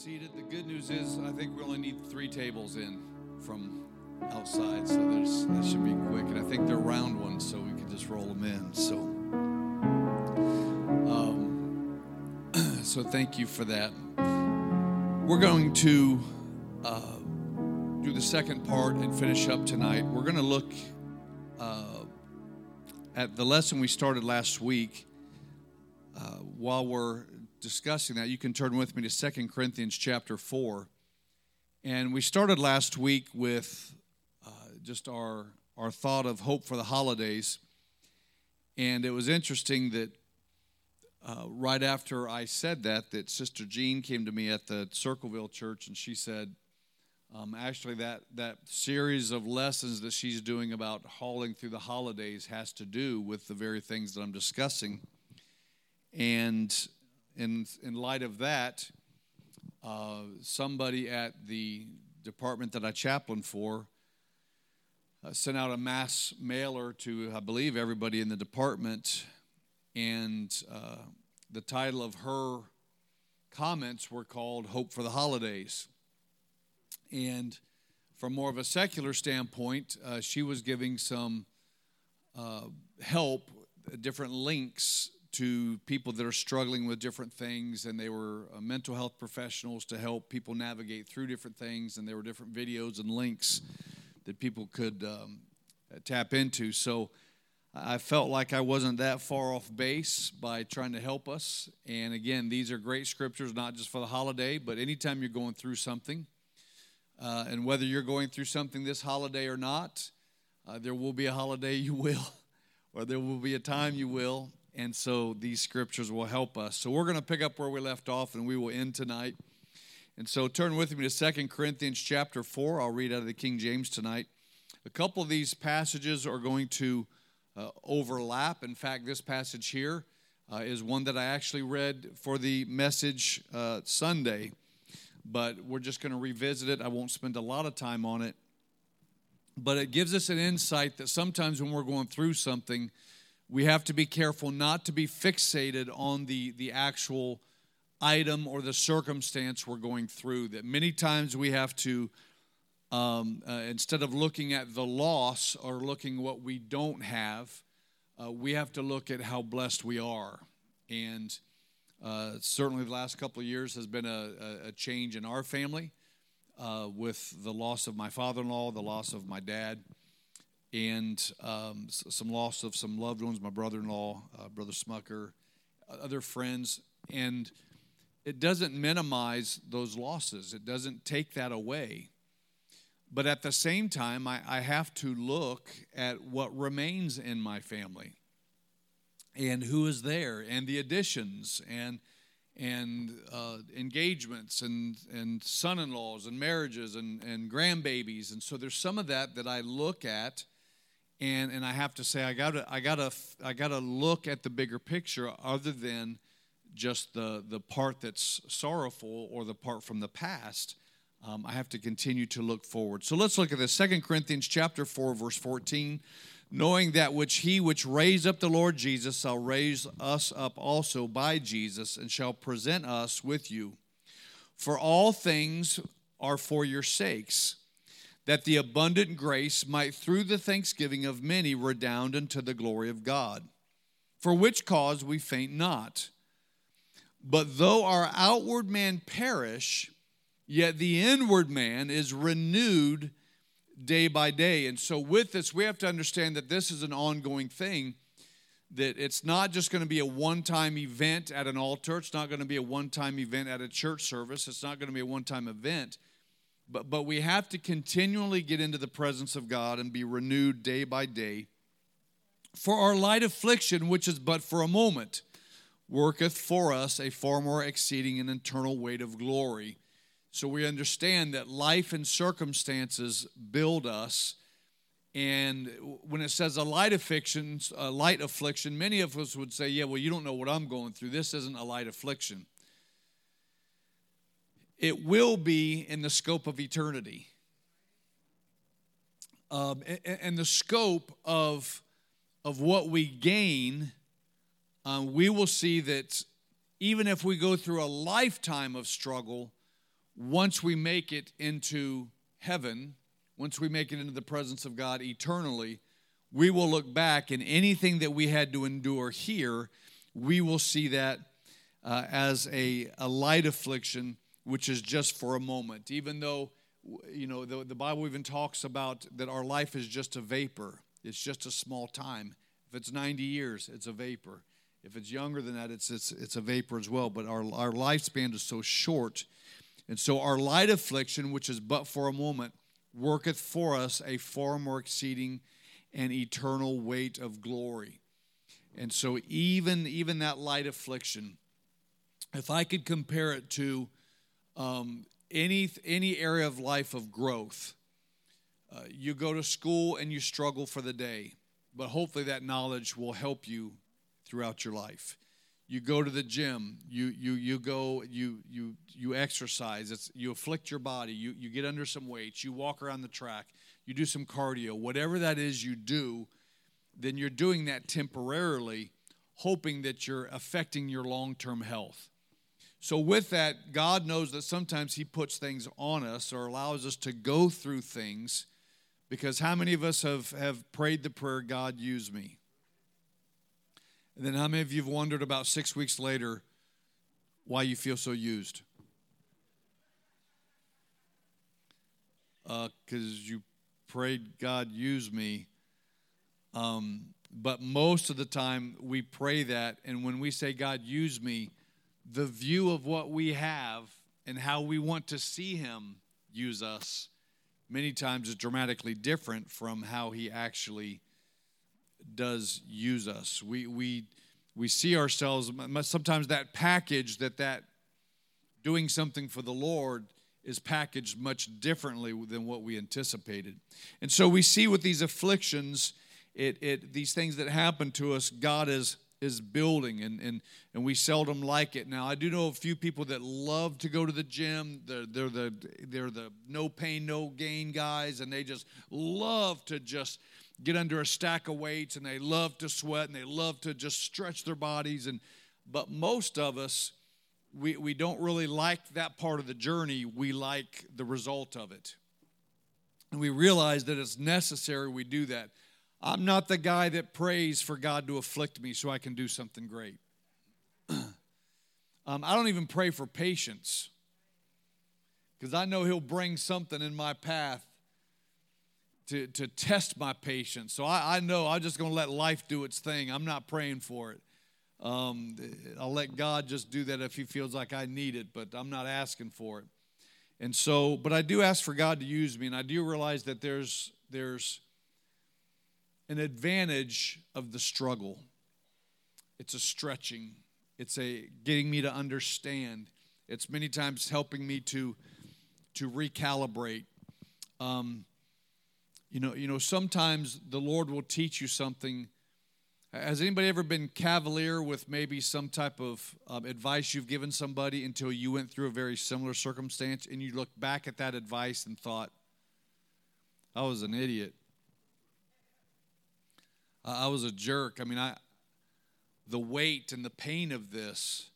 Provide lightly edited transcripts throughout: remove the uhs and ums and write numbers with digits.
seated. The good news is I think we only need 3 tables in from outside, so that should be quick. And I think they're round ones, so we can just roll them in. So thank you for that. We're going to do the second part and finish up tonight. We're going to look at the lesson we started last week. While we're discussing that, you can turn with me to 2 Corinthians chapter 4. And we started last week with just our thought of hope for the holidays. And it was interesting that right after I said that Sister Jean came to me at the Circleville Church, and she said, actually that series of lessons that she's doing about hauling through the holidays has to do with the very things that I'm discussing. And in light of that, somebody at the department that I chaplain for sent out a mass mailer to, I believe, everybody in the department, and the title of her comments were called Hope for the Holidays. And from more of a secular standpoint, she was giving some help, different links to people that are struggling with different things, and they were mental health professionals to help people navigate through different things, and there were different videos and links that people could tap into. So I felt like I wasn't that far off base by trying to help us. And again, these are great scriptures, not just for the holiday, but anytime you're going through something. And whether you're going through something this holiday or not, there will be a holiday you will, or there will be a time you will. And so these scriptures will help us. So we're going to pick up where we left off, and we will end tonight. And so turn with me to 2 Corinthians chapter 4. I'll read out of the King James tonight. A couple of these passages are going to overlap. In fact, this passage here is one that I actually read for the message Sunday. But we're just going to revisit it. I won't spend a lot of time on it. But it gives us an insight that sometimes when we're going through something, we have to be careful not to be fixated on the actual item or the circumstance we're going through. That many times we have to, instead of looking at the loss or looking what we don't have, we have to look at how blessed we are. And certainly the last couple of years has been a change in our family with the loss of my father-in-law, the loss of my dad, and some loss of some loved ones, my brother-in-law, Brother Smucker, other friends. And it doesn't minimize those losses. It doesn't take that away. But at the same time, I have to look at what remains in my family and who is there, and the additions, and engagements, and son-in-laws, and marriages, and grandbabies. And so there's some of that I look at, and I have to say I gotta look at the bigger picture, other than just the part that's sorrowful or the part from the past. I have to continue to look forward. So let's look at this. 2 Corinthians chapter 4, verse 14. Knowing that he which raised up the Lord Jesus shall raise us up also by Jesus, and shall present us with you. For all things are for your sakes, that the abundant grace might through the thanksgiving of many redound unto the glory of God. For which cause we faint not. But though our outward man perish, yet the inward man is renewed day by day. And so with this, we have to understand that this is an ongoing thing, that it's not just going to be a one-time event at an altar. It's not going to be a one-time event at a church service. It's not going to be a one-time event. But we have to continually get into the presence of God and be renewed day by day. For our light affliction, which is but for a moment, worketh for us a far more exceeding and eternal weight of glory. So we understand that life and circumstances build us. And when it says a light affliction, many of us would say, yeah, well, you don't know what I'm going through. This isn't a light affliction. It will be in the scope of eternity. And the scope of what we gain, we will see that even if we go through a lifetime of struggle, once we make it into heaven, once we make it into the presence of God eternally, we will look back, and anything that we had to endure here, we will see that as a light affliction, which is just for a moment. Even though, the Bible even talks about that our life is just a vapor. It's just a small time. If it's 90 years, it's a vapor. If it's younger than that, it's a vapor as well. But our lifespan is so short. And so our light affliction, which is but for a moment, worketh for us a far more exceeding and eternal weight of glory. And so even that light affliction, if I could compare it to any area of life of growth, you go to school and you struggle for the day, but hopefully that knowledge will help you throughout your life. You go to the gym, you exercise, you afflict your body, you get under some weights, you walk around the track, you do some cardio, whatever that is you do, then you're doing that temporarily, hoping that you're affecting your long-term health. So with that, God knows that sometimes He puts things on us or allows us to go through things, because how many of us have prayed the prayer, God, use me? And then how many of you have wondered about 6 weeks later why you feel so used? Because you prayed, God, use me. But most of the time we pray that, and when we say, God, use me, the view of what we have and how we want to see Him use us many times is dramatically different from how He actually does use us. We see ourselves, sometimes that package, that doing something for the Lord is packaged much differently than what we anticipated. And so we see with these afflictions, these things that happen to us, God is building, and we seldom like it. Now, I do know a few people that love to go to the gym. They're the no pain, no gain guys, and they just love to just get under a stack of weights, and they love to sweat, and they love to just stretch their bodies. But most of us, we don't really like that part of the journey. We like the result of it. And we realize that it's necessary we do that. I'm not the guy that prays for God to afflict me so I can do something great. I don't even pray for patience, because I know He'll bring something in my path to test my patience. So I know I'm just going to let life do its thing. I'm not praying for it. I'll let God just do that if He feels like I need it, but I'm not asking for it. And so, but I do ask for God to use me, and I do realize that there's an advantage of the struggle. It's a stretching. It's a getting me to understand. It's many times helping me to recalibrate. Sometimes the Lord will teach you something. Has anybody ever been cavalier with maybe some type of advice you've given somebody until you went through a very similar circumstance, and you look back at that advice and thought, I was an idiot. I was a jerk. I mean, the weight and the pain of this,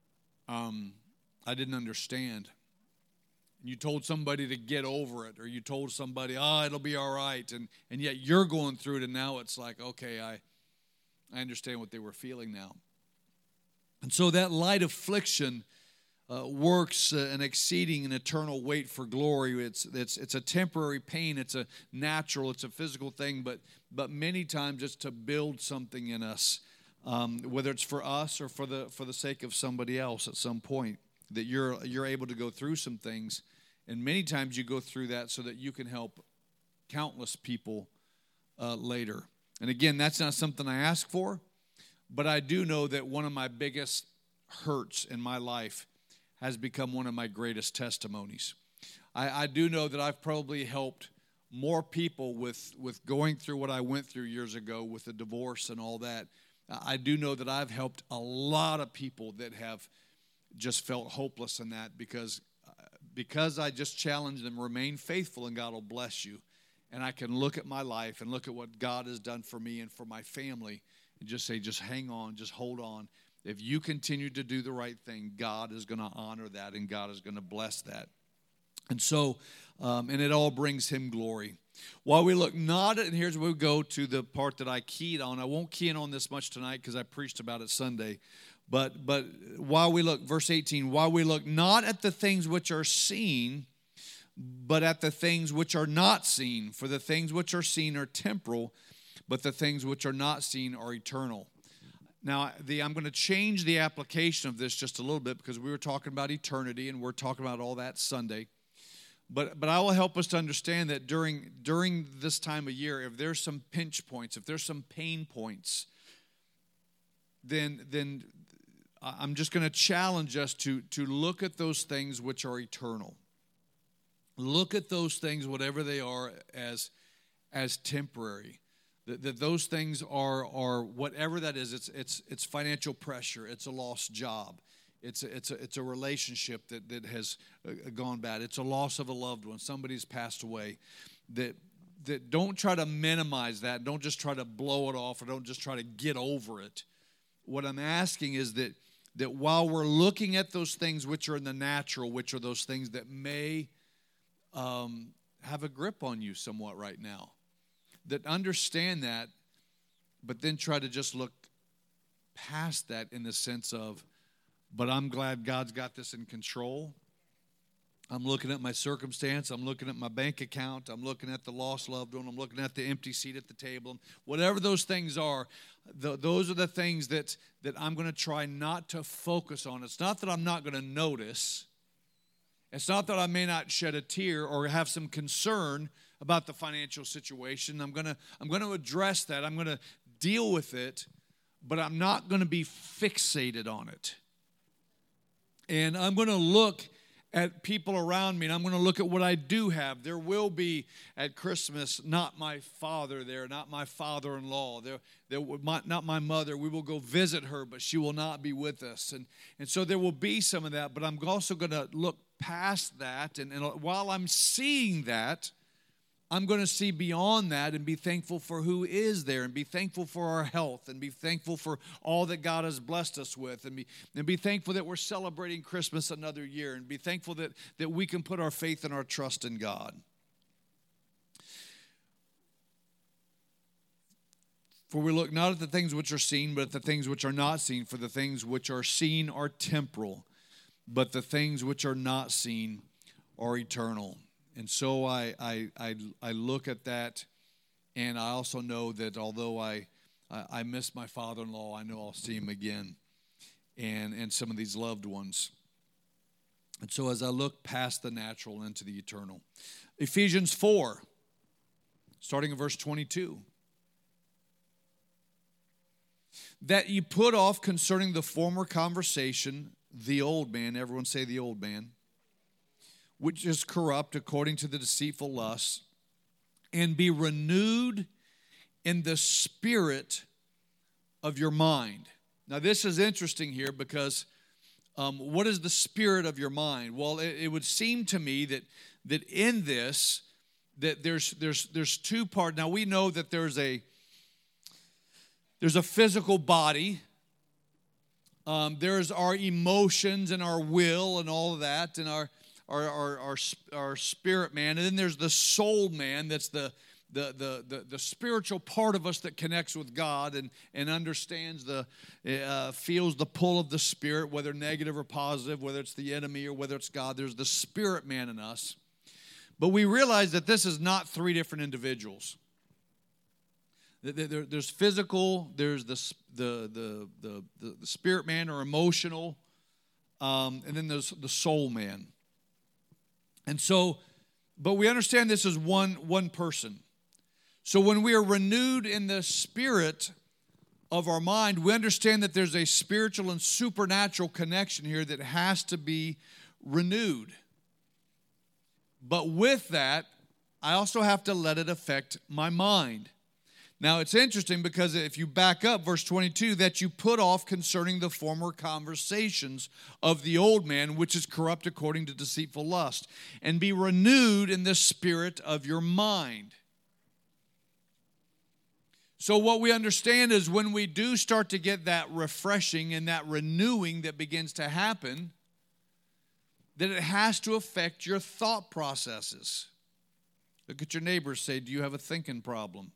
I didn't understand. You told somebody to get over it, or you told somebody, it'll be all right, and yet you're going through it, and now it's like, okay, I understand what they were feeling now. And so that light affliction works an exceeding and eternal weight for glory. It's a temporary pain. It's a natural. It's a physical thing. But many times it's to build something in us, whether it's for us or for the sake of somebody else. At some point, that you're able to go through some things, and many times you go through that so that you can help countless people later. And again, that's not something I ask for, but I do know that one of my biggest hurts in my life has become one of my greatest testimonies. I do know that I've probably helped more people with going through what I went through years ago with the divorce and all that. I do know that I've helped a lot of people that have just felt hopeless in that, because I just challenge them, remain faithful and God will bless you. And I can look at my life and look at what God has done for me and for my family and just say, just hang on, just hold on. If you continue to do the right thing, God is going to honor that, and God is going to bless that. And so, and it all brings him glory. While we look not at, and here's where we go to the part that I keyed on. I won't key in on this much tonight because I preached about it Sunday. But while we look, verse 18, while we look not at the things which are seen, but at the things which are not seen. For the things which are seen are temporal, but the things which are not seen are eternal. Now, I'm going to change the application of this just a little bit because we were talking about eternity and we're talking about all that Sunday. But I will help us to understand that during this time of year, if there's some pinch points, if there's some pain points, then I'm just going to challenge us to look at those things which are eternal. Look at those things, whatever they are, as temporary. That those things are whatever that is. It's financial pressure. It's a lost job. It's a relationship that has gone bad. It's a loss of a loved one. Somebody's passed away. That don't try to minimize that. Don't just try to blow it off, or don't just try to get over it. What I'm asking is that while we're looking at those things which are in the natural, which are those things that may have a grip on you somewhat right now, that understand that, but then try to just look past that in the sense of, but I'm glad God's got this in control. I'm looking at my circumstance. I'm looking at my bank account. I'm looking at the lost loved one. I'm looking at the empty seat at the table. Whatever those things are, those are the things that I'm going to try not to focus on. It's not that I'm not going to notice. It's not that I may not shed a tear or have some concern about the financial situation. I'm going to address that. I'm going to deal with it, but I'm not going to be fixated on it. And I'm going to look at people around me, and I'm going to look at what I do have. There will be at Christmas not my father there, not my father-in-law, not my mother. We will go visit her, but she will not be with us. And so there will be some of that, but I'm also going to look past that. And while I'm seeing that, I'm going to see beyond that and be thankful for who is there, and be thankful for our health, and be thankful for all that God has blessed us with, and be thankful that we're celebrating Christmas another year, and be thankful that we can put our faith and our trust in God. For we look not at the things which are seen, but at the things which are not seen. For the things which are seen are temporal, but the things which are not seen are eternal. And so I look at that, and I also know that although I miss my father-in-law, I know I'll see him again, and some of these loved ones. And so as I look past the natural into the eternal. Ephesians 4, starting in verse 22. That ye put off concerning the former conversation, the old man, everyone say the old man, which is corrupt according to the deceitful lusts, and be renewed in the spirit of your mind. Now, this is interesting here because what is the spirit of your mind? Well, it would seem to me that in this, that there's two parts. Now, we know that there's a physical body. There's our emotions and our will and all of that, and our spirit man, and then there's the soul man. That's the spiritual part of us that connects with God and understands feels the pull of the Spirit, whether negative or positive, whether it's the enemy or whether it's God. There's the spirit man in us, but we realize that this is not three different individuals. There's physical, there's the spirit man or emotional, and then there's the soul man. And so, but we understand this is one person. So when we are renewed in the spirit of our mind, we understand that there's a spiritual and supernatural connection here that has to be renewed. But with that, I also have to let it affect my mind. Now, it's interesting because if you back up verse 22, that you put off concerning the former conversations of the old man, which is corrupt according to deceitful lust, and be renewed in the spirit of your mind. So what we understand is when we do start to get that refreshing and that renewing that begins to happen, that it has to affect your thought processes. Look at your neighbors, say, do you have a thinking problem?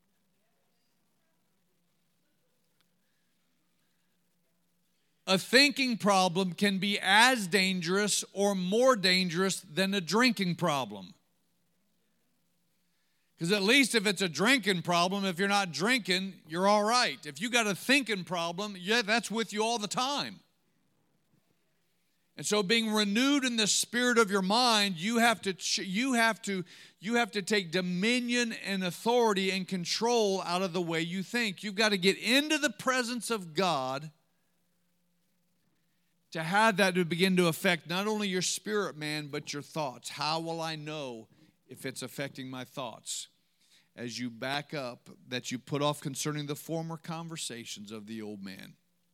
A thinking problem can be as dangerous or more dangerous than a drinking problem. Because at least if it's a drinking problem, if you're not drinking, you're all right. If you got a thinking problem, yeah, that's with you all the time. And so being renewed in the spirit of your mind, you have to take dominion and authority and control out of the way you think. You've got to get into the presence of God to have that to begin to affect not only your spirit, man, but your thoughts. How will I know if it's affecting my thoughts? As you back up, that you put off concerning the former conversations of the old man.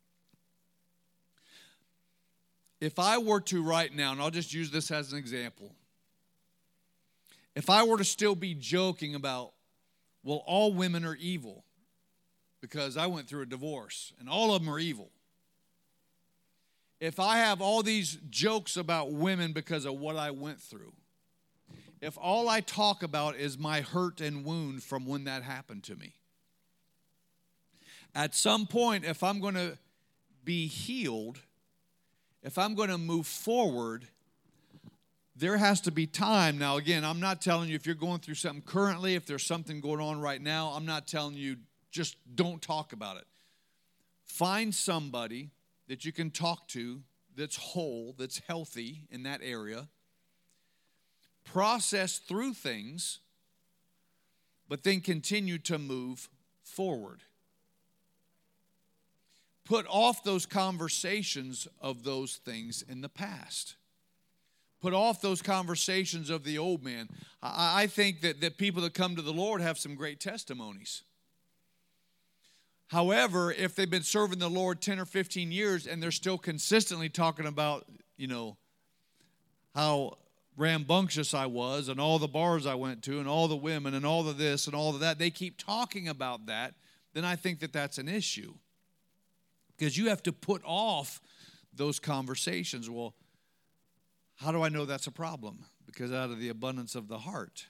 If I were to right now, and I'll just use this as an example, if I were to still be joking about, well, all women are evil because I went through a divorce and all of them are evil. If I have all these jokes about women because of what I went through, if all I talk about is my hurt and wound from when that happened to me, at some point, if I'm going to be healed, if I'm going to move forward, there has to be time. Now, again, I'm not telling you if you're going through something currently, if there's something going on right now, I'm not telling you just don't talk about it. Find somebody that you can talk to that's whole, that's healthy in that area. Process through things, but then continue to move forward. Put off those conversations of those things in the past. Put off those conversations of the old man. I think that people that come to the Lord have some great testimonies. However, if they've been serving the Lord 10 or 15 years and they're still consistently talking about, how rambunctious I was and all the bars I went to and all the women and all of this and all of that, they keep talking about that, then I think that that's an issue. Because you have to put off those conversations. Well, how do I know that's a problem? Because out of the abundance of the heart,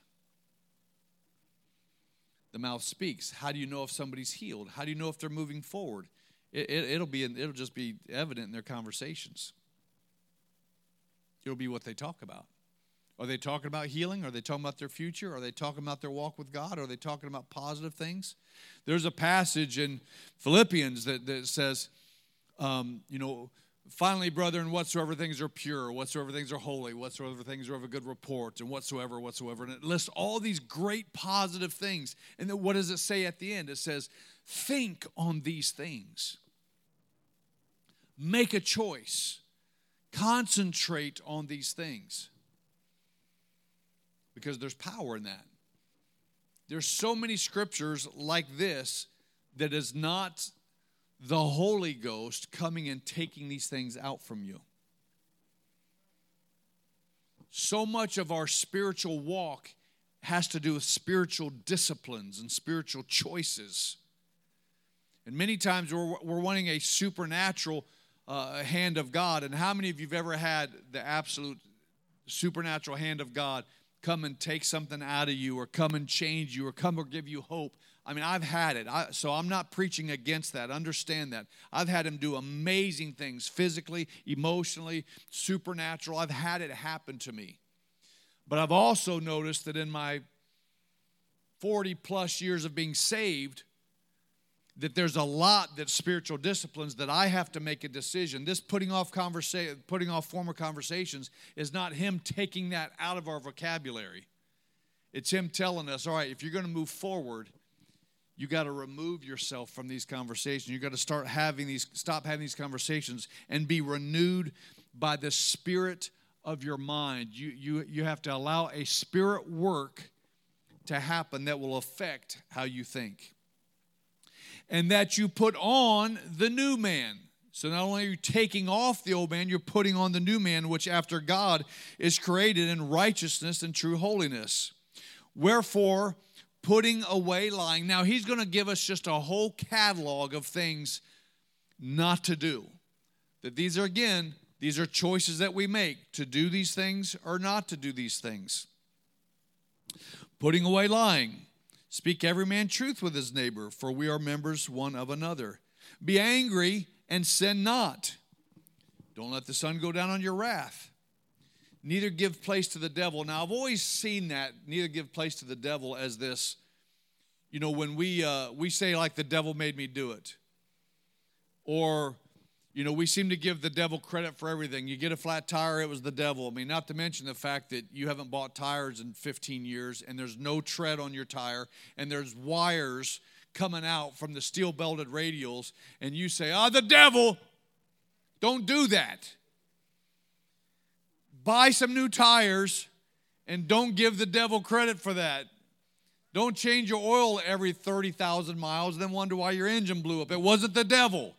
the mouth speaks. How do you know if somebody's healed? How do you know if they're moving forward? It'll just be evident in their conversations. It'll be what they talk about. Are they talking about healing? Are they talking about their future? Are they talking about their walk with God? Are they talking about positive things? There's a passage in Philippians that says, finally, brethren, whatsoever things are pure, whatsoever things are holy, whatsoever things are of a good report, and whatsoever. And it lists all these great positive things. And then what does it say at the end? It says, think on these things. Make a choice. Concentrate on these things. Because there's power in that. There's so many scriptures like this that is not the Holy Ghost coming and taking these things out from you. So much of our spiritual walk has to do with spiritual disciplines and spiritual choices. And many times we're wanting a supernatural hand of God. And how many of you have ever had the absolute supernatural hand of God come and take something out of you or come and change you or come or give you hope? I mean, I've had it. So I'm not preaching against that. Understand that. I've had him do amazing things physically, emotionally, supernatural. I've had it happen to me. But I've also noticed that in my 40 plus years of being saved, that there's a lot that's spiritual disciplines that I have to make a decision. This putting off former conversations is not him taking that out of our vocabulary. It's him telling us, all right, if you're going to move forward, you got to remove yourself from these conversations. You got to stop having these conversations and be renewed by the spirit of your mind. You have to allow a spirit work to happen that will affect how you think. And that you put on the new man. So not only are you taking off the old man, you're putting on the new man, which after God is created in righteousness and true holiness. Wherefore, putting away lying. Now, he's going to give us just a whole catalog of things not to do. That these These are choices that we make, to do these things or not to do these things. Putting away lying. Speak every man truth with his neighbor, for we are members one of another. Be angry and sin not. Don't let the sun go down on your wrath. Neither give place to the devil. Now, I've always seen that, neither give place to the devil, as this, when we say, like, the devil made me do it. Or, we seem to give the devil credit for everything. You get a flat tire, it was the devil. I mean, not to mention the fact that you haven't bought tires in 15 years, and there's no tread on your tire, and there's wires coming out from the steel-belted radials, and you say, the devil. Don't do that. Buy some new tires, and don't give the devil credit for that. Don't change your oil every 30,000 miles, then wonder why your engine blew up. It wasn't the devil.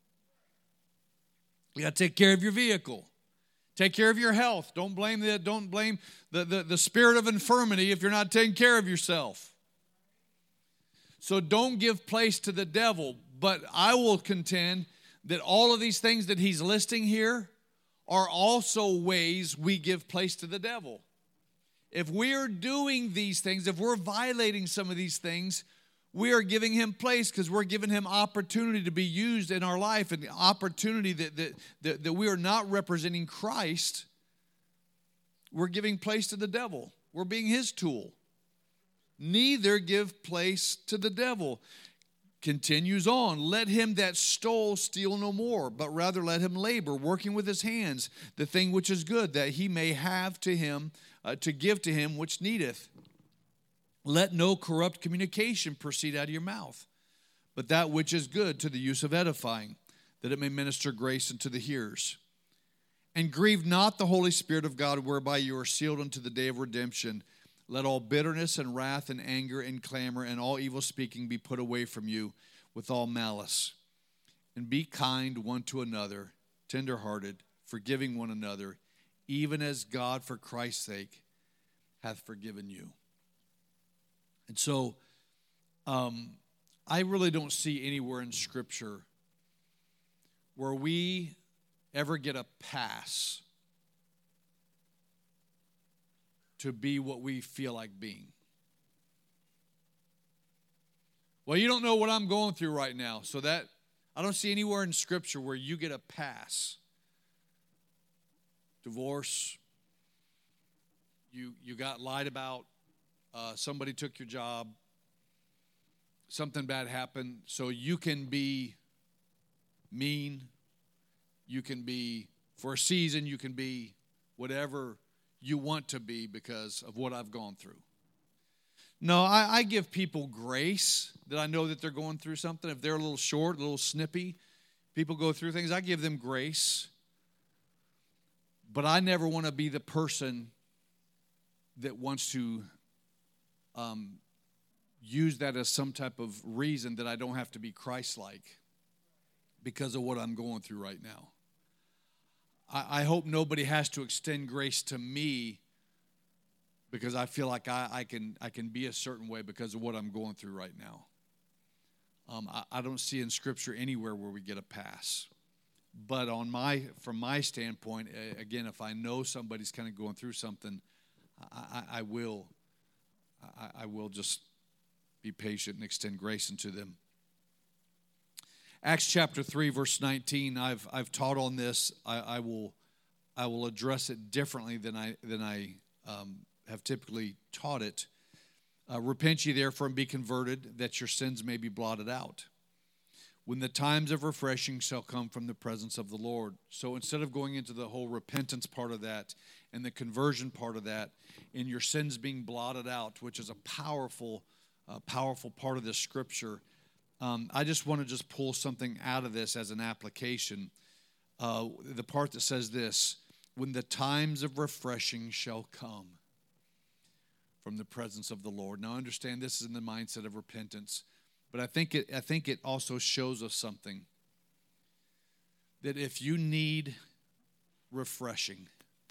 You got to take care of your vehicle. Take care of your health. Don't blame the spirit of infirmity if you're not taking care of yourself. So don't give place to the devil. But I will contend that all of these things that he's listing here are also ways we give place to the devil. If we're doing these things, if we're violating some of these things, we are giving him place, because we're giving him opportunity to be used in our life, and the opportunity that we are not representing Christ. We're giving place to the devil. We're being his tool. Neither give place to the devil. Continues on, let him that stole steal no more, but rather let him labor, working with his hands, the thing which is good, that he may have to him, to give to him which needeth. Let no corrupt communication proceed out of your mouth, but that which is good to the use of edifying, that it may minister grace unto the hearers. And grieve not the Holy Spirit of God, whereby you are sealed unto the day of redemption. Let all bitterness and wrath and anger and clamor and all evil speaking be put away from you with all malice. And be kind one to another, tenderhearted, forgiving one another, even as God for Christ's sake hath forgiven you. And so I really don't see anywhere in Scripture where we ever get a pass to be what we feel like being. Well, you don't know what I'm going through right now, so that I don't see anywhere in Scripture where you get a pass. Divorce, you got lied about, somebody took your job, something bad happened, so you can be mean, you can be, for a season, you can be whatever you want to be because of what I've gone through. No, I give people grace that I know that they're going through something. If they're a little short, a little snippy, people go through things, I give them grace. But I never want to be the person that wants to use that as some type of reason that I don't have to be Christ-like because of what I'm going through right now. I hope nobody has to extend grace to me because I feel like I can be a certain way because of what I'm going through right now. I don't see in Scripture anywhere where we get a pass. But from my standpoint, again, if I know somebody's kind of going through something, I will just be patient and extend grace unto them. Acts chapter 3, verse 19. I've taught on this. I will address it differently than I have typically taught it. Repent ye therefore and be converted, that your sins may be blotted out, when the times of refreshing shall come from the presence of the Lord. So instead of going into the whole repentance part of that and the conversion part of that, and your sins being blotted out, which is a powerful part of this scripture, I just want to pull something out of this as an application. The part that says this, when the times of refreshing shall come from the presence of the Lord. Now understand this is in the mindset of repentance. But I think it also shows us something. That if you need refreshing,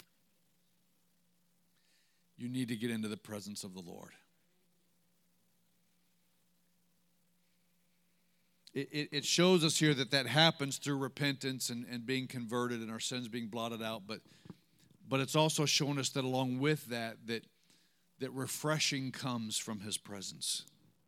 you need to get into the presence of the Lord. it shows us here that happens through repentance and being converted and our sins being blotted out. But it's also showing us that along with that refreshing comes from His presence.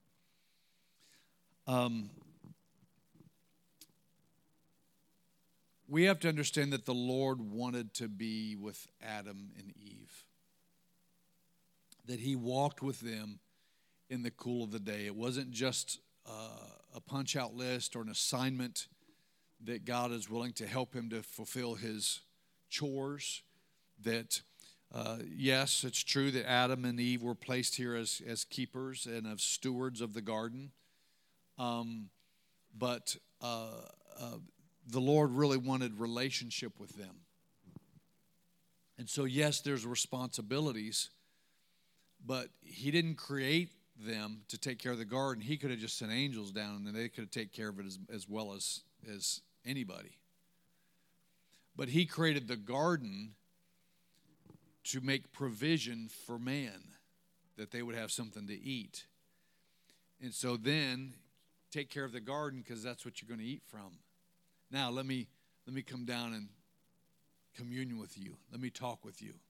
We have to understand that the Lord wanted to be with Adam and Eve, that He walked with them in the cool of the day. It wasn't just a punch-out list or an assignment that God is willing to help him to fulfill his chores. That, yes, it's true that Adam and Eve were placed here as keepers and as stewards of the garden. But the Lord really wanted relationship with them. And so, yes, there's responsibilities, but He didn't create them to take care of the garden. He could have just sent angels down and they could have taken care of it as well as anybody. But He created the garden to make provision for man, that they would have something to eat. And so then take care of the garden because that's what you're going to eat from. Now let me come down and communion with you. Let me talk with you.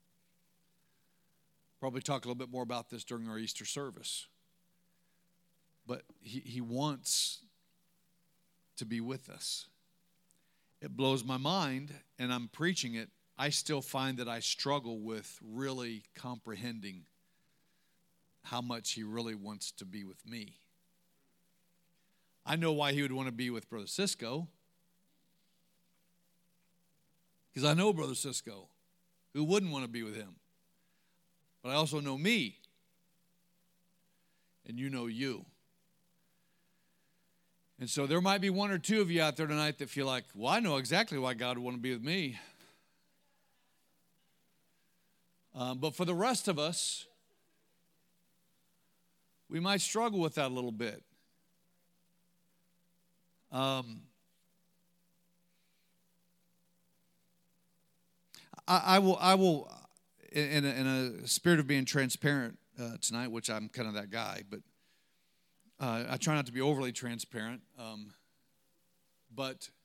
Probably talk a little bit more about this during our Easter service. But he wants to be with us. It blows my mind, and I'm preaching it. I still find that I struggle with really comprehending how much He really wants to be with me. I know why He would want to be with Brother Cisco. Because I know Brother Cisco. Who wouldn't want to be with him? But I also know me. And you know you. And so there might be one or two of you out there tonight that feel like, well, I know exactly why God would want to be with me. But for the rest of us, we might struggle with that a little bit. I will, in a spirit of being transparent tonight, which I'm kind of that guy, but I try not to be overly transparent. But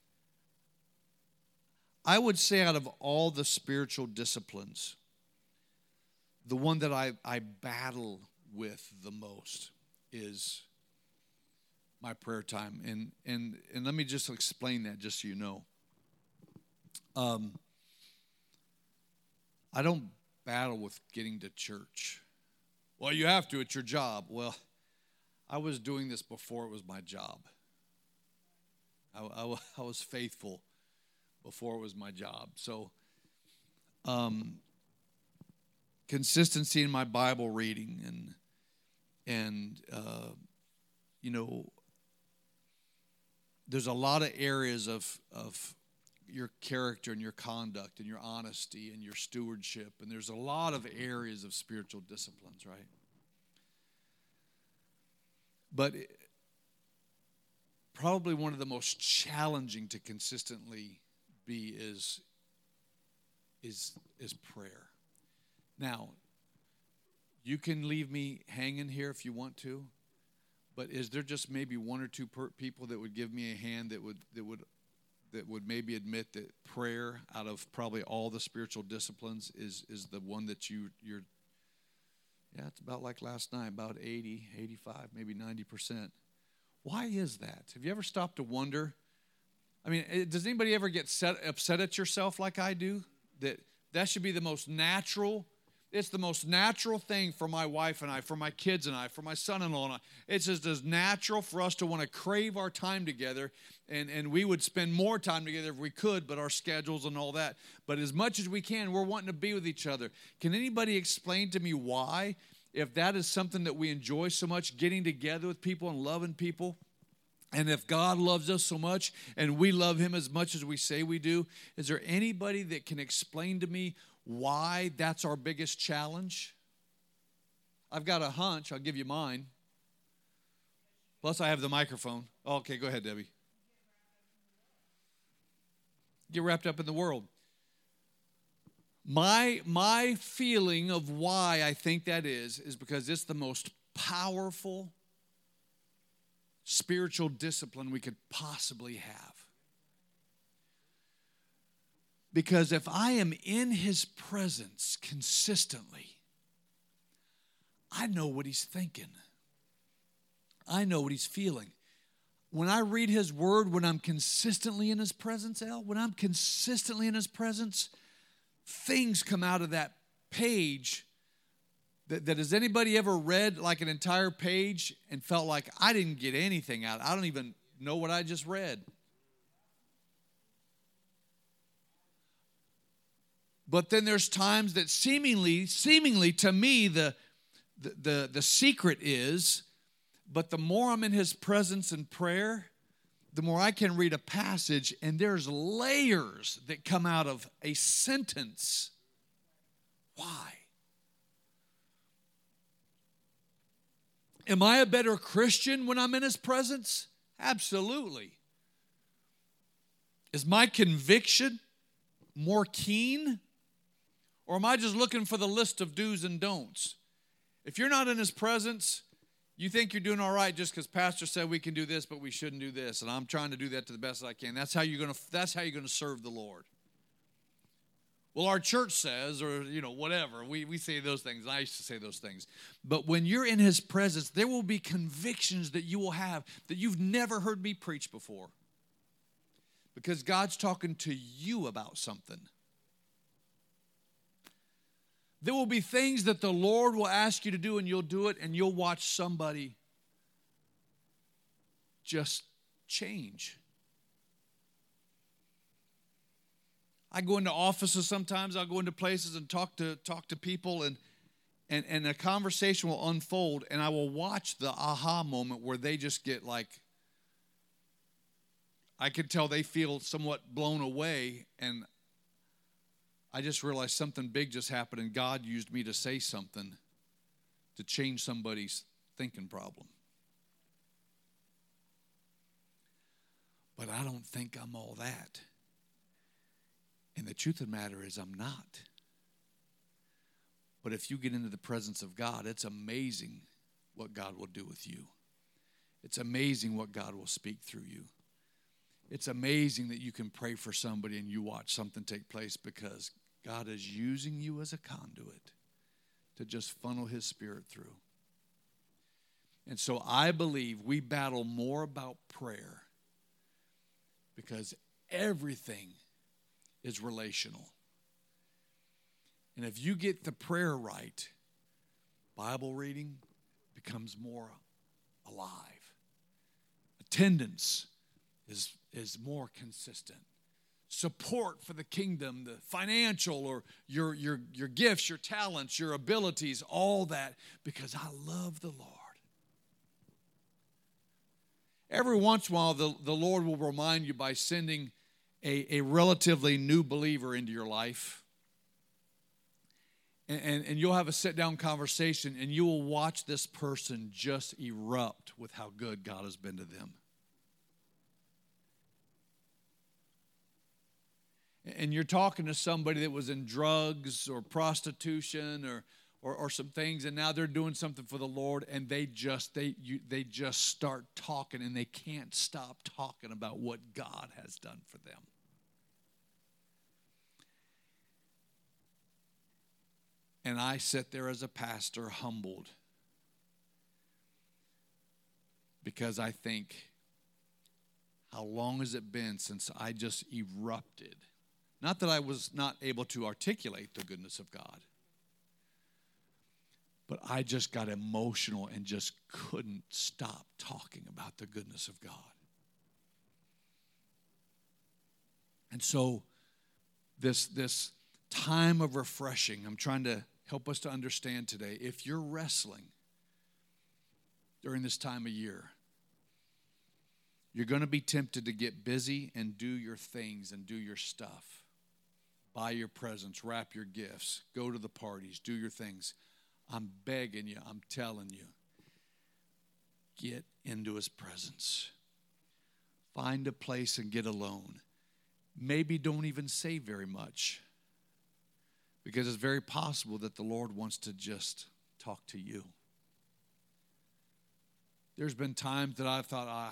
I would say out of all the spiritual disciplines, the one that I battle with the most is my prayer time. And let me just explain that just so you know. I don't battle with getting to church. Well, you have to, it's your job. Well, I was doing this before it was my job. I was faithful before it was my job. So, consistency in my Bible reading and you know, there's a lot of areas of your character and your conduct and your honesty and your stewardship. And there's a lot of areas of spiritual disciplines, right? But probably one of the most challenging to consistently be is prayer. Now, you can leave me hanging here if you want to, but is there just maybe one or two people that would give me a hand that would maybe admit that prayer, out of probably all the spiritual disciplines, is the one that you're it's about like last night, about 80, 85, maybe 90%. Why is that? Have you ever stopped to wonder? I mean, does anybody ever get upset at yourself like I do? That should be the most natural. It's the most natural thing for my wife and I, for my kids and I, for my son-in-law and I. It's just as natural for us to want to crave our time together, and we would spend more time together if we could, but our schedules and all that. But as much as we can, we're wanting to be with each other. Can anybody explain to me why, if that is something that we enjoy so much, getting together with people and loving people, and if God loves us so much and we love Him as much as we say we do, is there anybody that can explain to me why that's our biggest challenge? I've got a hunch. I'll give you mine. Plus, I have the microphone. Oh, okay, go ahead, Debbie. Get wrapped up in the world. My feeling of why I think that is because it's the most powerful spiritual discipline we could possibly have. Because if I am in His presence consistently, I know what He's thinking. I know what He's feeling. When I read His Word, when I'm consistently in His presence, when I'm consistently in His presence, things come out of that page that has anybody ever read like an entire page and felt like I didn't get anything out? I don't even know what I just read. But then there's times that seemingly to me, the secret is, but the more I'm in His presence in prayer, the more I can read a passage, and there's layers that come out of a sentence. Why? Am I a better Christian when I'm in His presence? Absolutely. Is my conviction more keen? Or am I just looking for the list of do's and don'ts? If you're not in His presence, you think you're doing all right just because Pastor said we can do this, but we shouldn't do this, and I'm trying to do that to the best I can. That's how you're going to serve the Lord. Well, our church says, or whatever. We say those things. I used to say those things. But when you're in His presence, there will be convictions that you will have that you've never heard me preach before. Because God's talking to you about something. There will be things that the Lord will ask you to do, and you'll do it, and you'll watch somebody just change. I go into offices sometimes. I'll go into places and talk to people, and a conversation will unfold, and I will watch the aha moment where they just get like, I can tell they feel somewhat blown away, and I just realized something big just happened, and God used me to say something to change somebody's thinking problem. But I don't think I'm all that. And the truth of the matter is I'm not. But if you get into the presence of God, it's amazing what God will do with you. It's amazing what God will speak through you. It's amazing that you can pray for somebody and you watch something take place because God is using you as a conduit to just funnel His Spirit through. And so I believe we battle more about prayer because everything is relational. And if you get the prayer right, Bible reading becomes more alive. Attendance is more consistent. Support for the kingdom, the financial or your gifts, your talents, your abilities, all that, because I love the Lord. Every once in a while, the Lord will remind you by sending a relatively new believer into your life. And you'll have a sit-down conversation, and you will watch this person just erupt with how good God has been to them. And you're talking to somebody that was in drugs or prostitution or some things, and now they're doing something for the Lord, and they just start talking, and they can't stop talking about what God has done for them. And I sit there as a pastor humbled because I think, how long has it been since I just erupted? Not that I was not able to articulate the goodness of God, but I just got emotional and just couldn't stop talking about the goodness of God. And so this time of refreshing, I'm trying to help us to understand today, if you're wrestling during this time of year, you're going to be tempted to get busy and do your things and do your stuff. Buy your presents, wrap your gifts, go to the parties, do your things. I'm begging you, I'm telling you, get into His presence. Find a place and get alone. Maybe don't even say very much, because it's very possible that the Lord wants to just talk to you. There's been times that I thought, I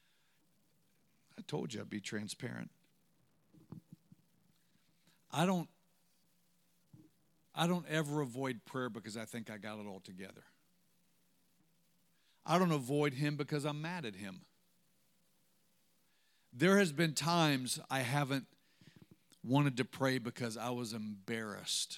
told you I'd be transparent. I don't ever avoid prayer because I think I got it all together. I don't avoid him because I'm mad at him. There has been times I haven't wanted to pray because I was embarrassed.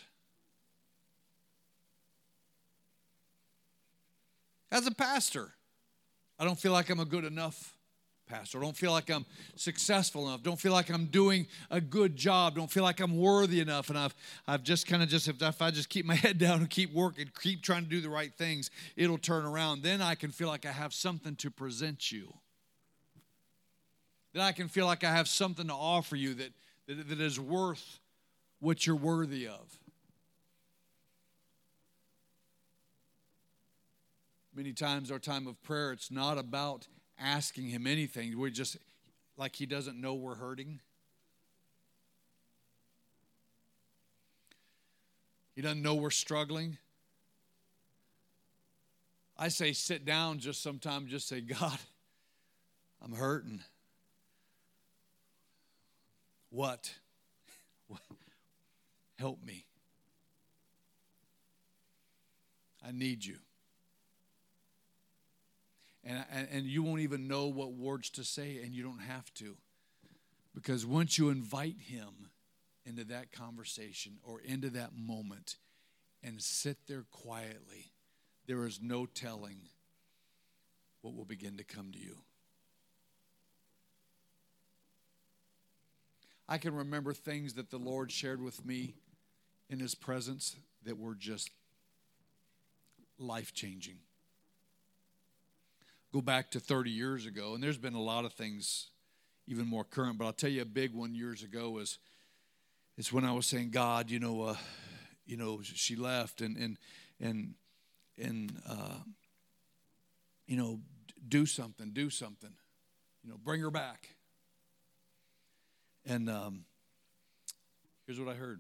As a pastor, I don't feel like I'm a good enough pastor. I don't feel like I'm successful enough. Don't feel like I'm doing a good job. Don't feel like I'm worthy enough. And I've just kind of if I just keep my head down and keep working, keep trying to do the right things, it'll turn around. Then I can feel like I have something to present you. Then I can feel like I have something to offer you that is worth what you're worthy of. Many times our time of prayer, it's not about asking him anything. We're just like he doesn't know we're hurting. He doesn't know we're struggling. I say sit down just sometimes, just say, God, I'm hurting. What? Help me. I need you. And you won't even know what words to say, and you don't have to. Because once you invite him into that conversation or into that moment and sit there quietly, there is no telling what will begin to come to you. I can remember things that the Lord shared with me in his presence that were just life-changing. Go back to 30 years ago, and there's been a lot of things even more current, but I'll tell you a big one years ago is when I was saying, God, she left and do something, bring her back. And here's what I heard.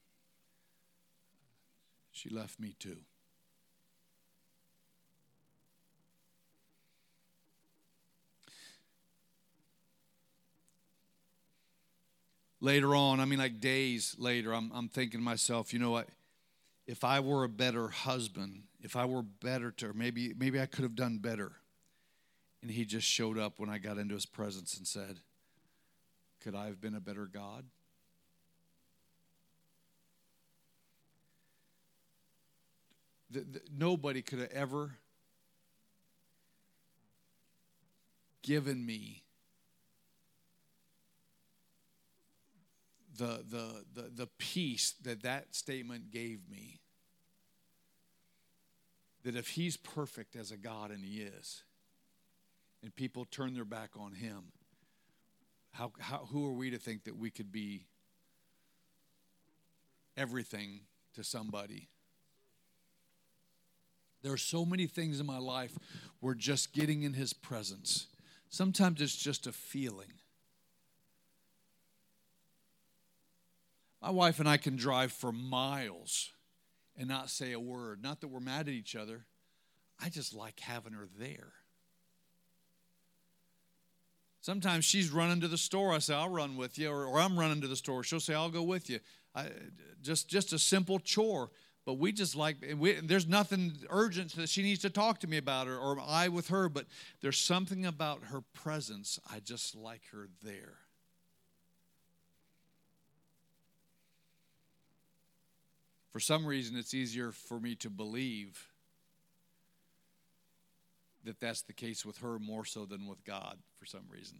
She left me too. Later on, like days later, I'm thinking to myself, you know what? If I were a better husband, if I were better to her, maybe I could have done better. And he just showed up when I got into his presence and said, could I have been a better God? Nobody could have ever given me the peace that statement gave me. That if he's perfect as a God, and he is, and people turn their back on him, who are we to think that we could be everything to somebody? There are so many things in my life where just getting in his presence, sometimes it's just a feeling. My wife and I can drive for miles and not say a word. Not that we're mad at each other. I just like having her there. Sometimes she's running to the store. I say, I'll run with you. Or I'm running to the store. She'll say, I'll go with you. Just a simple chore. But we just there's nothing urgent that she needs to talk to me about, or I with her. But there's something about her presence. I just like her there. For some reason, it's easier for me to believe that that's the case with her more so than with God for some reason.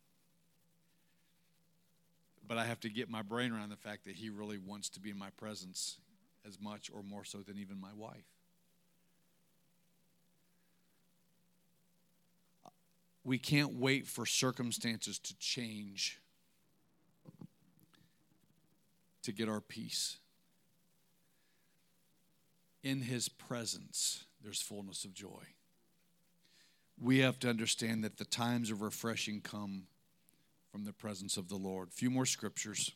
But I have to get my brain around the fact that he really wants to be in my presence as much or more so than even my wife. We can't wait for circumstances to change to get our peace. In his presence, there's fullness of joy. We have to understand that the times of refreshing come from the presence of the Lord. A few more scriptures.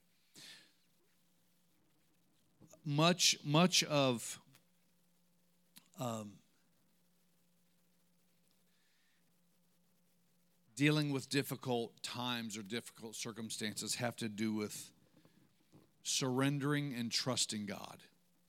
Much of dealing with difficult times or difficult circumstances have to do with surrendering and trusting God.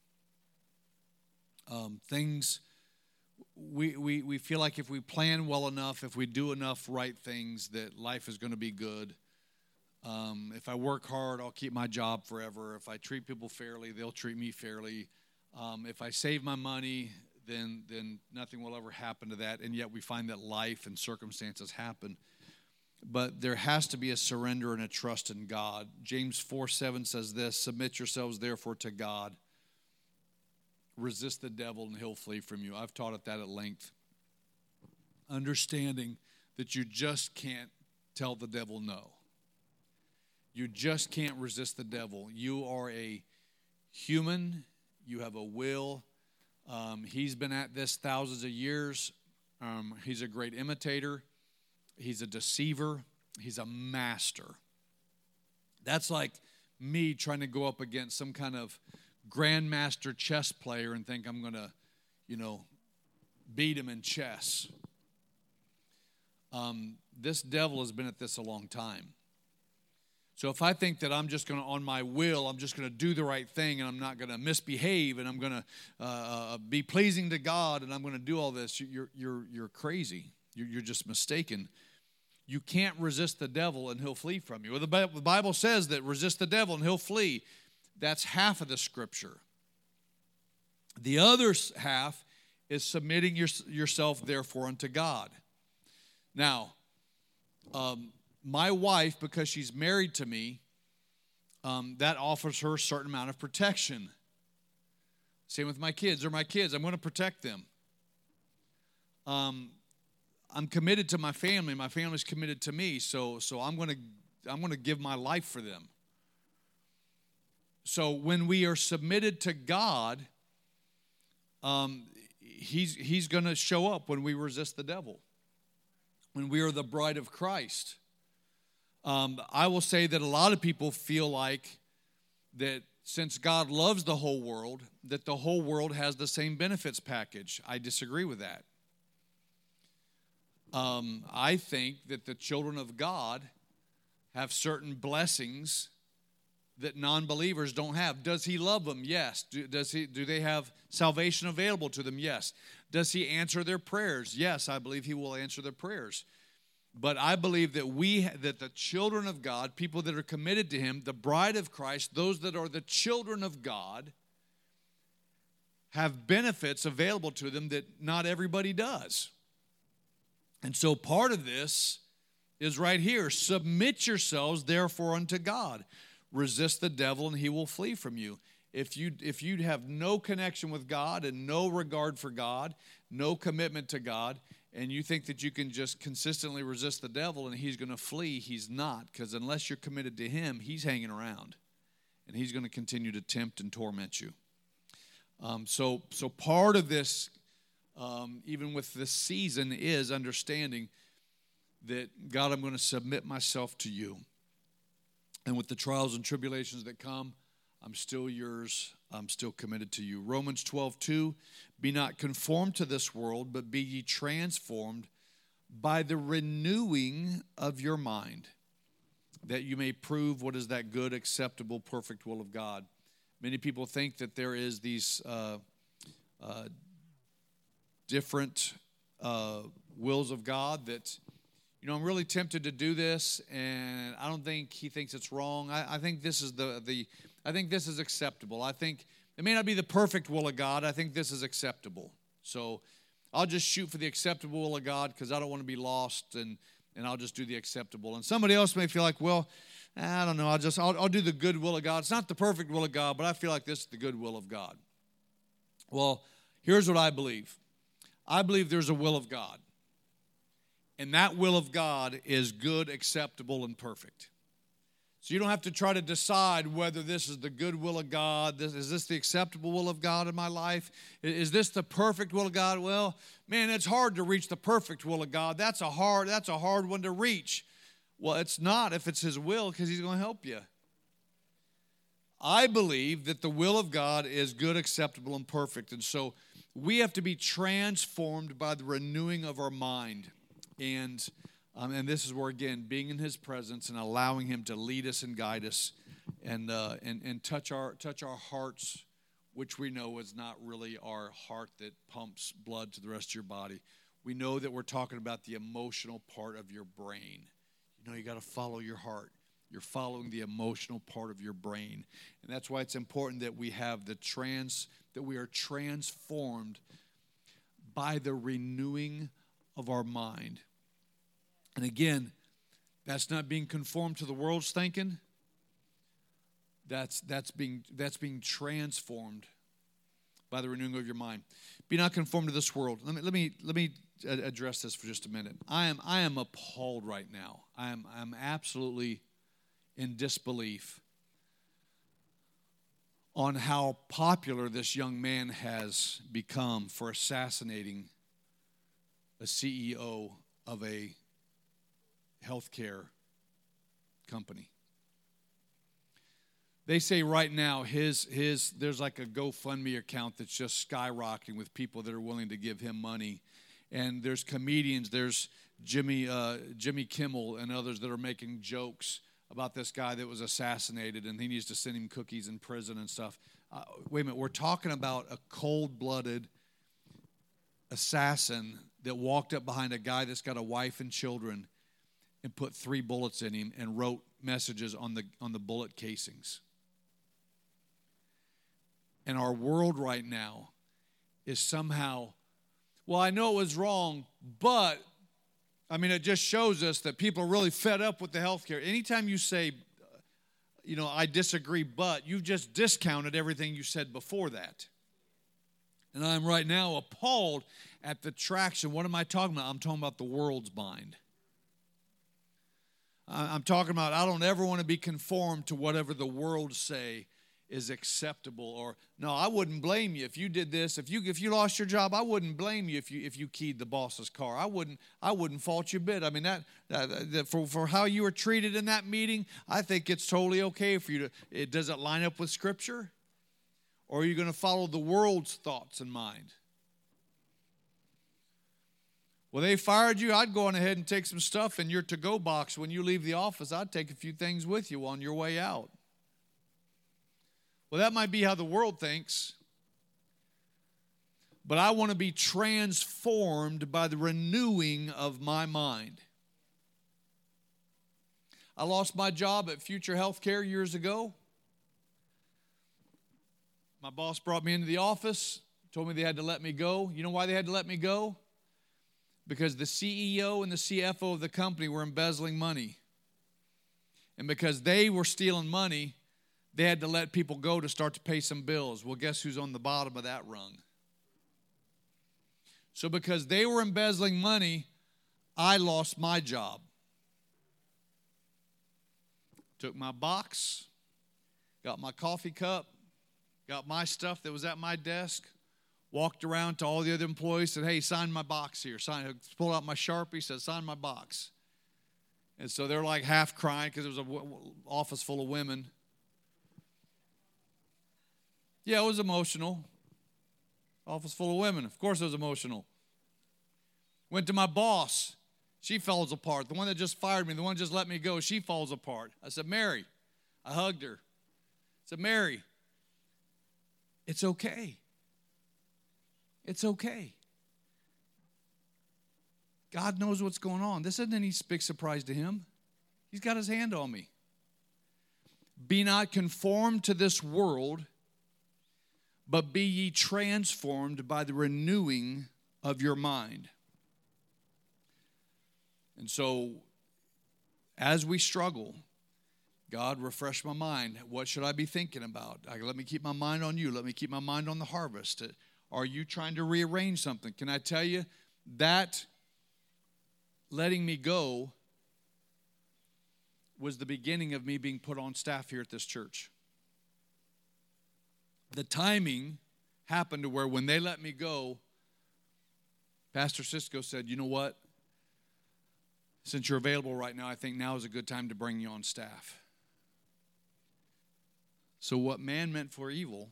We feel like if we plan well enough, if we do enough right things, that life is going to be good. If I work hard, I'll keep my job forever. If I treat people fairly, they'll treat me fairly. If I save my money, then nothing will ever happen to that. And yet we find that life and circumstances happen. But there has to be a surrender and a trust in God. James 4:7 says this, submit yourselves therefore to God. Resist the devil and he'll flee from you. I've taught it that at length. Understanding that you just can't tell the devil no. You just can't resist the devil. You are a human. You have a will. He's been at this thousands of years. He's a great imitator. He's a deceiver. He's a master. That's like me trying to go up against some kind of grandmaster chess player and think I'm going to, beat him in chess. This devil has been at this a long time. So if I think that I'm just going to, on my will, I'm just going to do the right thing and I'm not going to misbehave and I'm going to be pleasing to God and I'm going to do all this, you're crazy. You're just mistaken. You can't resist the devil and he'll flee from you. Well, the Bible says that resist the devil and he'll flee. That's half of the scripture. The other half is submitting yourself therefore unto God. Now, my wife, because she's married to me, that offers her a certain amount of protection. Same with my kids. They're my kids. I'm going to protect them. I'm committed to my family. My family's committed to me. So I'm going to give my life for them. So when we are submitted to God, He's going to show up when we resist the devil. When we are the bride of Christ. I will say that a lot of people feel like that since God loves the whole world, that the whole world has the same benefits package. I disagree with that. I think that the children of God have certain blessings that non-believers don't have. Does He love them? Yes. Do they have salvation available to them? Yes. Does He answer their prayers? Yes, I believe He will answer their prayers. But I believe that the children of God, people that are committed to Him, the bride of Christ, those that are the children of God, have benefits available to them that not everybody does. And so part of this is right here. Submit yourselves therefore unto God. Resist the devil and he will flee from you. If you have no connection with God and no regard for God, no commitment to God, and you think that you can just consistently resist the devil and he's going to flee, he's not. Because unless you're committed to him, he's hanging around. And he's going to continue to tempt and torment you. So part of this, even with this season, is understanding that, God, I'm going to submit myself to you. And with the trials and tribulations that come, I'm still yours. I'm still committed to you. Romans 12:2, be not conformed to this world, but be ye transformed by the renewing of your mind, that you may prove what is that good, acceptable, perfect will of God. Many people think that there is these different wills of God that, I'm really tempted to do this, and I don't think He thinks it's wrong. I think this is I think this is acceptable. I think it may not be the perfect will of God. I think this is acceptable. So I'll just shoot for the acceptable will of God because I don't want to be lost, and I'll just do the acceptable. And somebody else may feel like, well, I don't know. I'll do the good will of God. It's not the perfect will of God, but I feel like this is the good will of God. Well, here's what I believe. I believe there's a will of God. And that will of God is good, acceptable, and perfect. So you don't have to try to decide whether this is the good will of God. Is this the acceptable will of God in my life? Is this the perfect will of God? Well, man, it's hard to reach the perfect will of God. That's a hard one to reach. Well, it's not if it's His will, because He's going to help you. I believe that the will of God is good, acceptable, and perfect. And so we have to be transformed by the renewing of our mind. And And this is where, again, being in His presence and allowing Him to lead us and guide us and touch our hearts, which we know is not really our heart that pumps blood to the rest of your body. We know that we're talking about the emotional part of your brain. You know, you got to follow your heart. You're following the emotional part of your brain. And that's why it's important that we have that we are transformed by the renewing of our mind. And again, that's not being conformed to the world's thinking. That's being transformed by the renewing of your mind. Be not conformed to this world. Let me address this for just a minute. I am appalled right now. I'm absolutely in disbelief on how popular this young man has become for assassinating a CEO of a healthcare company. They say right now there's like a GoFundMe account that's just skyrocketing with people that are willing to give him money. And there's comedians, there's Jimmy Kimmel and others that are making jokes about this guy that was assassinated, and he needs to send him cookies in prison and stuff. Wait a minute, we're talking about a cold-blooded assassin that walked up behind a guy that's got a wife and children and put 3 bullets in him and wrote messages on the bullet casings. And our world right now is somehow, well, I know it was wrong, but it just shows us that people are really fed up with the healthcare. Anytime you say, I disagree, but you've just discounted everything you said before that. And I'm right now appalled at the traction. What am I talking about? I'm talking about the world's mind. I'm talking about I don't ever want to be conformed to whatever the world say is acceptable. Or no, I wouldn't blame you if you did this. If you lost your job, I wouldn't blame you if you keyed the boss's car. I wouldn't fault you a bit. That for how you were treated in that meeting, I think it's totally okay for you to. Does it line up with Scripture, or are you going to follow the world's thoughts and mind? Well, they fired you. I'd go on ahead and take some stuff in your to-go box when you leave the office. I'd take a few things with you on your way out. Well, that might be how the world thinks. But I want to be transformed by the renewing of my mind. I lost my job at Future Healthcare years ago. My boss brought me into the office, told me they had to let me go. You know why they had to let me go? Because the CEO and the CFO of the company were embezzling money. And because they were stealing money, they had to let people go to start to pay some bills. Well, guess who's on the bottom of that rung? So because they were embezzling money, I lost my job. Took my box, got my coffee cup, got my stuff that was at my desk, walked around to all the other employees, said, hey, sign my box here. Pulled out my Sharpie, said, sign my box. And so they're like half crying because it was an office full of women. Yeah, it was emotional. Office full of women. Of course it was emotional. Went to my boss. She falls apart. The one that just fired me, the one that just let me go, she falls apart. I said, Mary. I hugged her. I said, Mary, it's okay. It's okay. God knows what's going on. This isn't any big surprise to him. He's got his hand on me. Be not conformed to this world, but be ye transformed by the renewing of your mind. And so, as we struggle, God, refresh my mind. What should I be thinking about? Let me keep my mind on you. Let me keep my mind on the harvest. Are you trying to rearrange something? Can I tell you that letting me go was the beginning of me being put on staff here at this church. The timing happened to where when they let me go, Pastor Cisco said, you know what? Since you're available right now, I think now is a good time to bring you on staff. So what man meant for evil,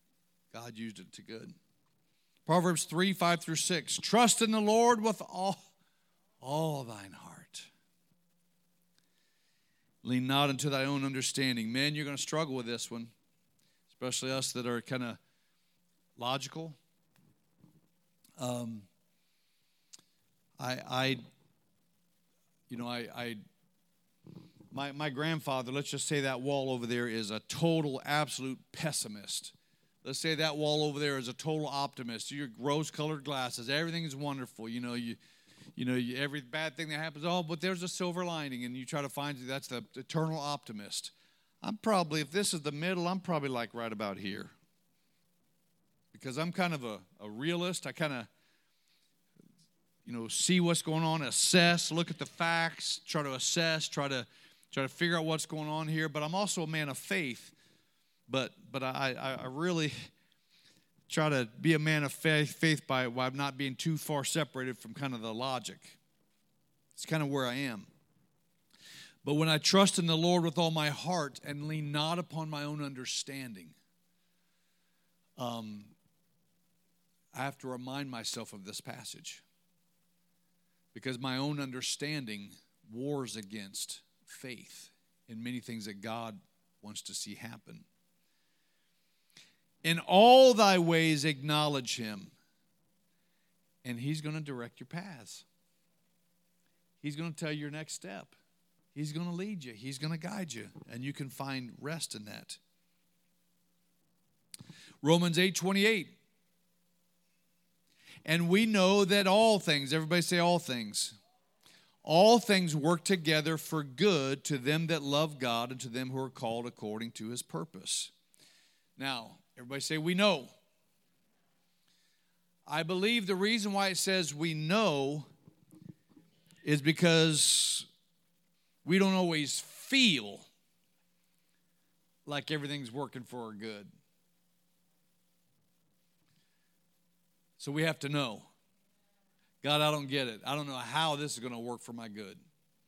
God used it to good. Proverbs 3, 5 through 6. Trust in the Lord with all all thine heart. Lean not unto thy own understanding. Men, you're going to struggle with this one, especially us that are kind of logical. My grandfather, let's just say that wall over there is a total, absolute pessimist. Let's say that wall over there is a total optimist. Your rose-colored glasses, everything is wonderful. Every bad thing that happens, but there's a silver lining, and you try to find that's the eternal optimist. If this is the middle, I'm probably like right about here. Because I'm kind of a realist. I kind of, see what's going on, assess, look at the facts, try to assess, try to figure out what's going on here. But I'm also a man of faith. But I really try to be a man of faith by not being too far separated from kind of the logic. It's kind of where I am. But when I trust in the Lord with all my heart and lean not upon my own understanding, I have to remind myself of this passage. Because my own understanding wars against faith in many things that God wants to see happen. In all thy ways acknowledge him, and he's going to direct your paths. He's going to tell you your next step. He's going to lead you. He's going to guide you, and you can find rest in that. Romans 8:28. And we know that all things, everybody say all things work together for good to them that love God and to them who are called according to his purpose. Now, everybody say we know. I believe the reason why it says we know is because we don't always feel like everything's working for our good. So we have to know. God, I don't get it. I don't know how this is going to work for my good.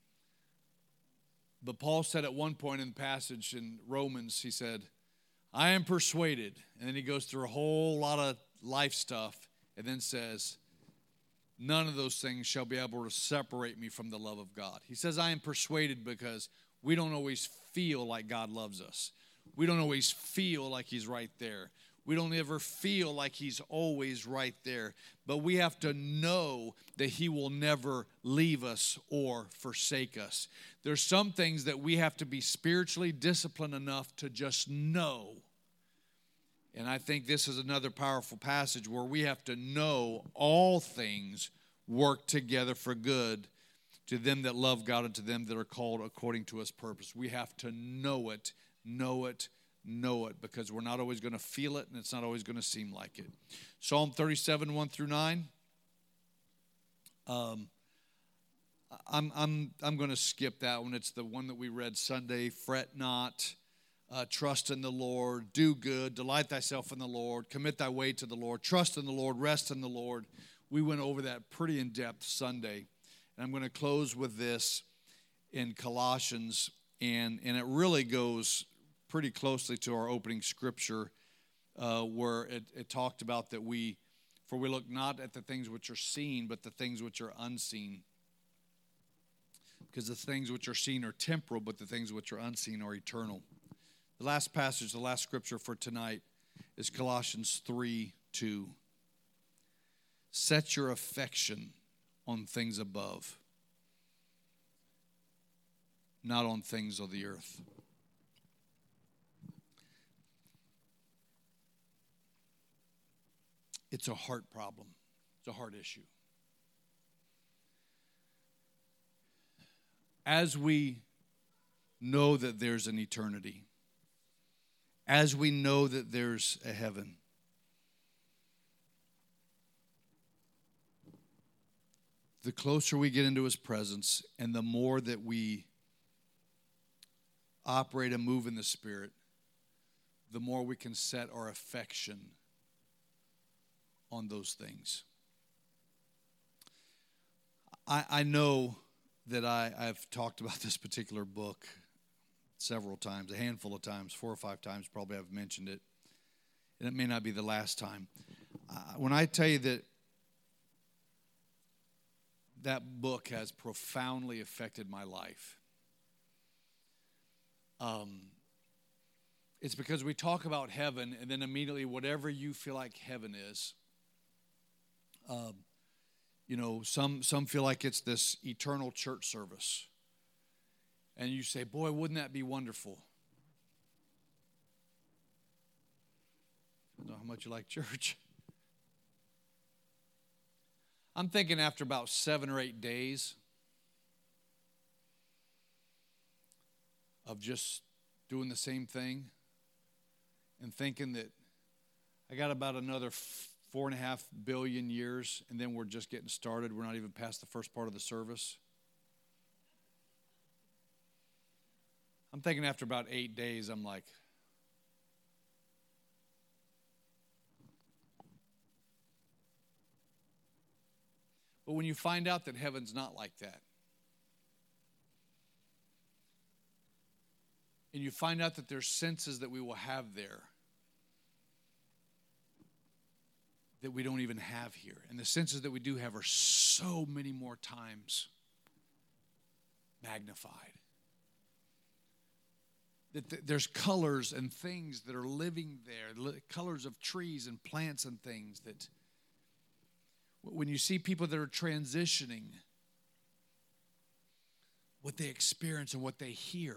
But Paul said at one point in the passage in Romans, he said, I am persuaded. And then he goes through a whole lot of life stuff and then says, none of those things shall be able to separate me from the love of God. He says, I am persuaded because we don't always feel like God loves us. We don't always feel like he's right there. We don't ever feel like he's always right there. But we have to know that he will never leave us or forsake us. There's some things that we have to be spiritually disciplined enough to just know. And I think this is another powerful passage where we have to know all things work together for good to them that love God and to them that are called according to his purpose. We have to know it, because we're not always going to feel it and it's not always going to seem like it. Psalm 37, 1 through 9. I'm going to skip that one. It's the one that we read Sunday. Fret not, trust in the Lord, do good, delight thyself in the Lord, commit thy way to the Lord, trust in the Lord, rest in the Lord. We went over that pretty in depth Sunday. And I'm going to close with this in Colossians, and it really goes pretty closely to our opening scripture where it talked about that we look not at the things which are seen, but the things which are unseen. Because the things which are seen are temporal, but the things which are unseen are eternal. The last passage, the last scripture for tonight is Colossians 3:2. Set your affection on things above, not on things of the earth. It's a heart problem. It's a heart issue. As we know that there's an eternity, as we know that there's a heaven, the closer we get into his presence and the more that we operate and move in the Spirit, the more we can set our affection on those things. I know that I've talked about this particular book several times, a handful of times, 4 or 5 times probably I've mentioned it, and it may not be the last time. When I tell you that book has profoundly affected my life. It's because we talk about heaven, and then immediately whatever you feel like heaven is, some feel like it's this eternal church service. And you say, boy, wouldn't that be wonderful? I don't know how much you like church. I'm thinking after about 7 or 8 days of just doing the same thing and thinking that I got about another 4.5 billion years, and then we're just getting started. We're not even past the first part of the service. I'm thinking after about 8 days, I'm like, but when you find out that heaven's not like that, and you find out that there's senses that we will have there that we don't even have here, and the senses that we do have are so many more times magnified. That there's colors and things that are living there, colors of trees and plants and things that when you see people that are transitioning, what they experience and what they hear,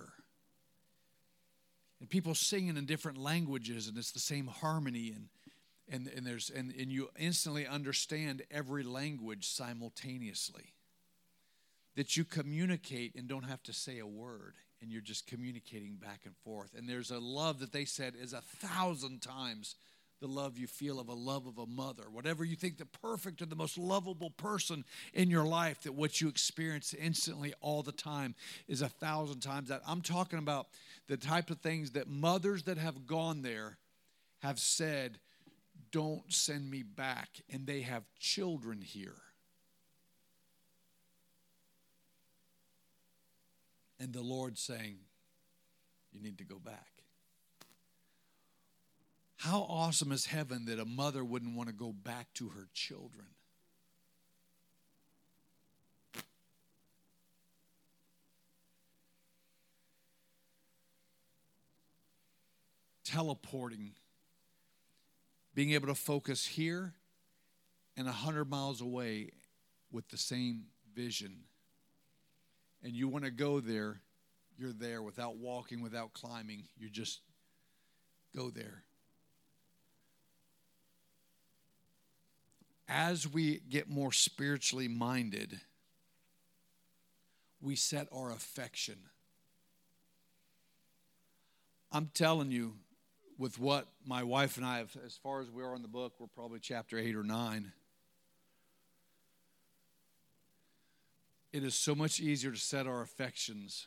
and people singing in different languages, and it's the same harmony, and you instantly understand every language simultaneously. That you communicate and don't have to say a word, and you're just communicating back and forth. And there's a love that they said is 1,000 times the love you feel of a mother. Whatever you think the perfect or the most lovable person in your life, that what you experience instantly all the time is 1,000 times that. I'm talking about the type of things that mothers that have gone there have said, don't send me back, and they have children here. And the Lord saying, you need to go back. How awesome is heaven that a mother wouldn't want to go back to her children? Teleporting, being able to focus here and 100 miles away with the same vision. And you want to go there, you're there without walking, without climbing. You just go there. As we get more spiritually minded, we set our affection. I'm telling you, with what my wife and I have, as far as we are in the book, we're probably chapter 8 or 9. It is so much easier to set our affections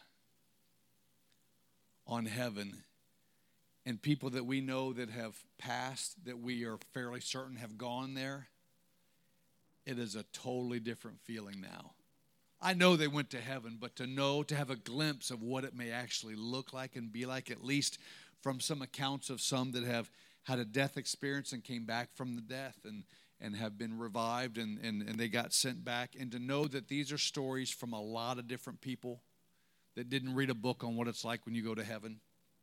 on heaven and people that we know that have passed, that we are fairly certain have gone there. It is a totally different feeling now. I know they went to heaven, but to have a glimpse of what it may actually look like and be like, at least from some accounts of some that have had a death experience and came back from the death and have been revived and they got sent back, and to know that these are stories from a lot of different people that didn't read a book on what it's like when you go to heaven.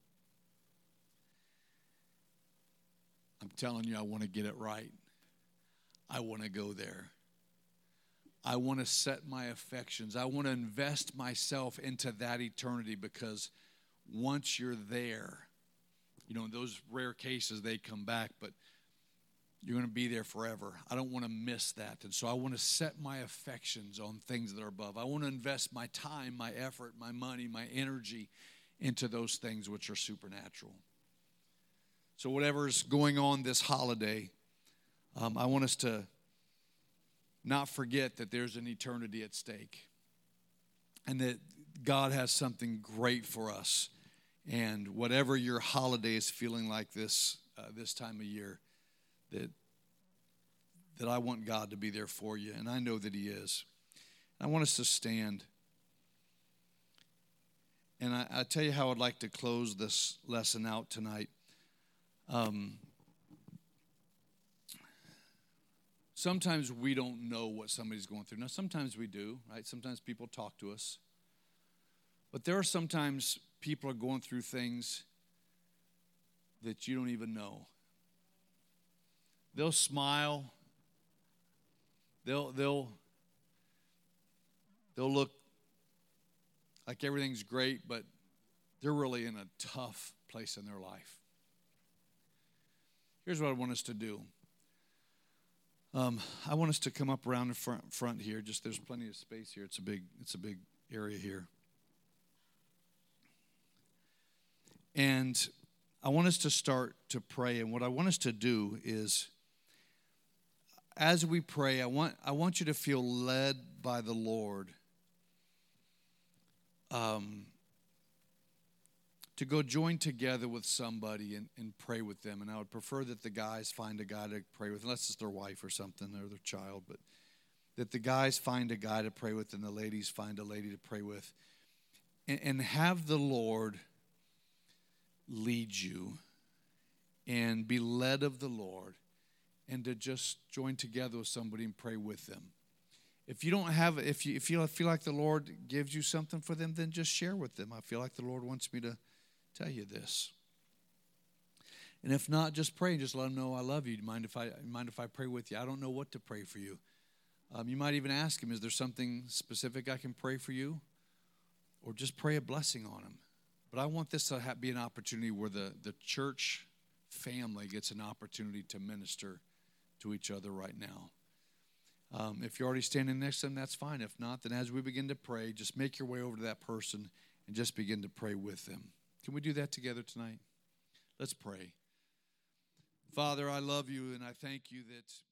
I'm telling you, I want to get it right. I want to go there. I want to set my affections. I want to invest myself into that eternity, because once you're there, in those rare cases they come back, but you're going to be there forever. I don't want to miss that. And so I want to set my affections on things that are above. I want to invest my time, my effort, my money, my energy into those things which are supernatural. So whatever's going on this holiday, I want us to not forget that there's an eternity at stake and that God has something great for us. And whatever your holiday is feeling like this time of year, that I want God to be there for you, and I know that He is. I want us to stand. And I tell you how I'd like to close this lesson out tonight. sometimes we don't know what somebody's going through. Now, sometimes we do, right? Sometimes people talk to us. But there are sometimes people are going through things that you don't even know. They'll smile. They'll look like everything's great, but they're really in a tough place in their life. Here's what I want us to do. I want us to come up around the front here. Just there's plenty of space here. It's a big area here. And I want us to start to pray. And what I want us to do is, as we pray, I want you to feel led by the Lord to go join together with somebody and pray with them. And I would prefer that the guys find a guy to pray with, unless it's their wife or something or their child, but that the guys find a guy to pray with and the ladies find a lady to pray with. And have the Lord lead you and be led of the Lord, and to just join together with somebody and pray with them. If you don't have, if you feel like the Lord gives you something for them, then just share with them. I feel like the Lord wants me to tell you this. And if not, just pray and just let them know I love you. Do you mind if I pray with you? I don't know what to pray for you. You might even ask him, is there something specific I can pray for you? Or just pray a blessing on him. But I want this to be an opportunity where the church family gets an opportunity to minister to each other right now. If you're already standing next to them, that's fine. If not, then as we begin to pray, just make your way over to that person and just begin to pray with them. Can we do that together tonight? Let's pray. Father, I love you and I thank you that